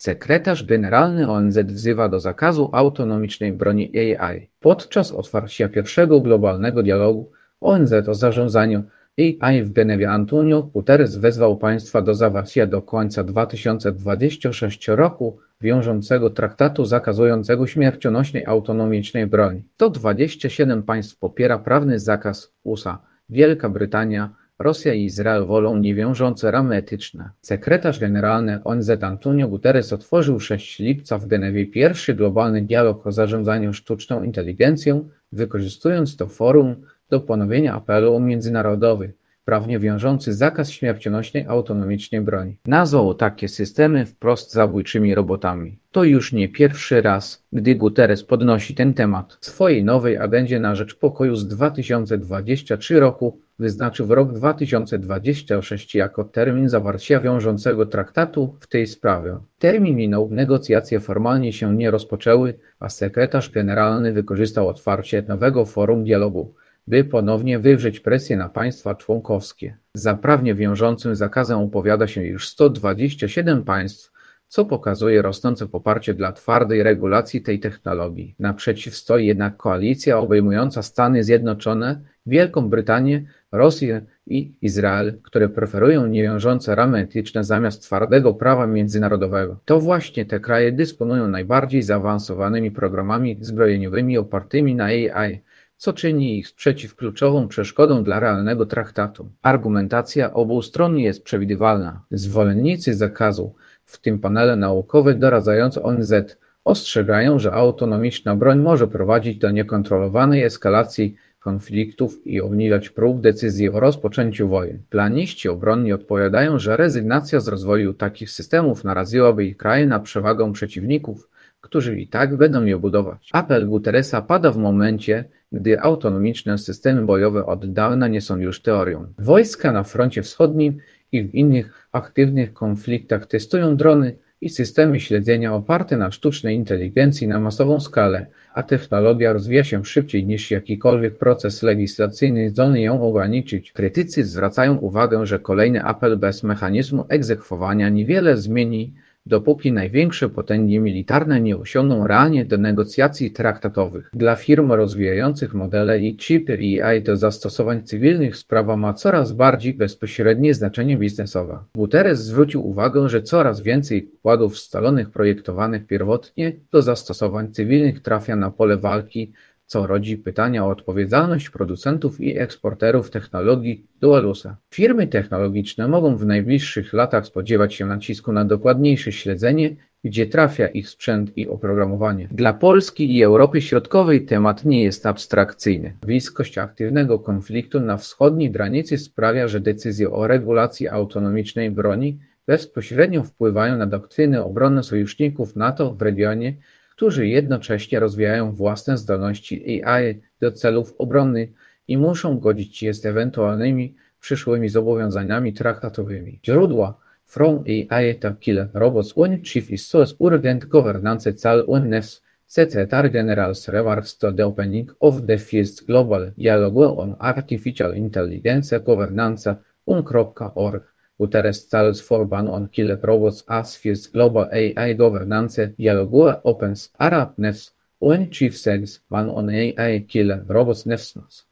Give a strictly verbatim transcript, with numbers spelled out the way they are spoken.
Sekretarz generalny O N Z wzywa do zakazu autonomicznej broni A I. Podczas otwarcia pierwszego globalnego dialogu O N Z o zarządzaniu A I w Genewie Antonio Guterres wezwał państwa do zawarcia do końca dwa tysiące dwudziestego szóstego roku wiążącego traktatu zakazującego śmiercionośnej autonomicznej broni. sto dwadzieścia siedem państw popiera prawny zakaz U S A. Wielka Brytania, Rosja i Izrael wolą niewiążące ramy etyczne. Sekretarz generalny O N Z Antonio Guterres otworzył szóstego lipca w Genewie pierwszy globalny dialog o zarządzaniu sztuczną inteligencją, wykorzystując to forum do ponowienia apelu o międzynarodowy, prawnie wiążący zakaz śmiercionośnej autonomicznej broni. Nazwał takie systemy wprost zabójczymi robotami. To już nie pierwszy raz, gdy Guterres podnosi ten temat. W swojej nowej agendzie na rzecz pokoju z dwa tysiące dwudziestego trzeciego roku wyznaczył rok dwa tysiące dwudziesty szósty jako termin zawarcia wiążącego traktatu w tej sprawie. Termin minął, negocjacje formalnie się nie rozpoczęły, a sekretarz generalny wykorzystał otwarcie nowego forum dialogu, by ponownie wywrzeć presję na państwa członkowskie. Za prawnie wiążącym zakazem opowiada się już sto dwadzieścia siedem państw, co pokazuje rosnące poparcie dla twardej regulacji tej technologii. Naprzeciw stoi jednak koalicja obejmująca Stany Zjednoczone, Wielką Brytanię, Rosję i Izrael, które preferują niewiążące ramy etyczne zamiast twardego prawa międzynarodowego. To właśnie te kraje dysponują najbardziej zaawansowanymi programami zbrojeniowymi opartymi na A I, co czyni ich sprzeciw kluczową przeszkodą dla realnego traktatu. Argumentacja obu stron jest przewidywalna. Zwolennicy zakazu, w tym panele naukowe doradzające O N Z, ostrzegają, że autonomiczna broń może prowadzić do niekontrolowanej eskalacji konfliktów i obniżać prób decyzji o rozpoczęciu wojen. Planiści obronni odpowiadają, że rezygnacja z rozwoju takich systemów naraziłaby ich kraje na przewagę przeciwników, którzy i tak będą je budować. Apel Guterresa pada w momencie, gdy autonomiczne systemy bojowe od dawna nie są już teorią. Wojska na froncie wschodnim i w innych aktywnych konfliktach testują drony i systemy śledzenia oparte na sztucznej inteligencji na masową skalę, a technologia rozwija się szybciej niż jakikolwiek proces legislacyjny zdolny ją ograniczyć. Krytycy zwracają uwagę, że kolejny apel bez mechanizmu egzekwowania niewiele zmieni, dopóki największe potęgi militarne nie usiądą realnie do negocjacji traktatowych. Dla firm rozwijających modele i chipy A I do zastosowań cywilnych sprawa ma coraz bardziej bezpośrednie znaczenie biznesowe. Guterres zwrócił uwagę, że coraz więcej układów scalonych projektowanych pierwotnie do zastosowań cywilnych trafia na pole walki, co rodzi pytania o odpowiedzialność producentów i eksporterów technologii dual use. Firmy technologiczne mogą w najbliższych latach spodziewać się nacisku na dokładniejsze śledzenie, gdzie trafia ich sprzęt i oprogramowanie. Dla Polski i Europy Środkowej temat nie jest abstrakcyjny. Bliskość aktywnego konfliktu na wschodniej granicy sprawia, że decyzje o regulacji autonomicznej broni bezpośrednio wpływają na doktryny obronne sojuszników NATO w regionie, którzy jednocześnie rozwijają własne zdolności A I do celów obronnych i muszą godzić je z ewentualnymi przyszłymi zobowiązaniami traktatowymi. Źródła From A I to Kill Robots One Chief is Source Urgent Governance Cal One Secretary General's Remarks to the Opening of the First Global Dialogue on Artificial Intelligence Governance un kropka org. Guterres calls for ban on killer robots as first global A I governance dialogue opens Arab Nefs when chief says ban on A I killer robots nefs.